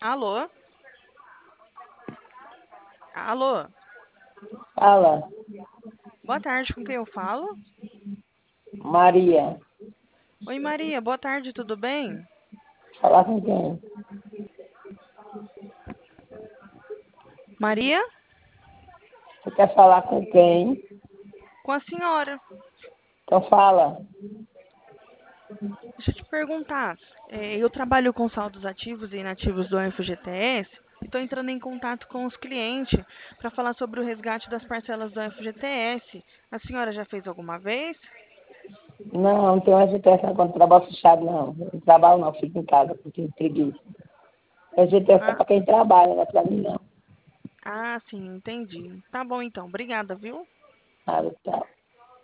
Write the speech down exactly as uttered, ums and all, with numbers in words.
Alô? Alô? Fala, Boa tarde, com quem eu falo? Maria. Oi, Maria, boa tarde, tudo bem? Falar com quem? Maria? Você quer falar com quem? Com a senhora. Então fala. Deixa eu te perguntar. é, eu trabalho com saldos ativos e inativos do F G T S e estou entrando em contato com os clientes para falar sobre o resgate das parcelas do F G T S. A senhora já fez alguma vez? Não, não tenho F G T S quando trabalho fechado, não. Não trabalho não, fico em casa, porque tenho preguiça. F G T S é Ah, para quem trabalha, não é para mim não. ah, sim, entendi. Tá bom então, obrigada, viu? Nada, tchau.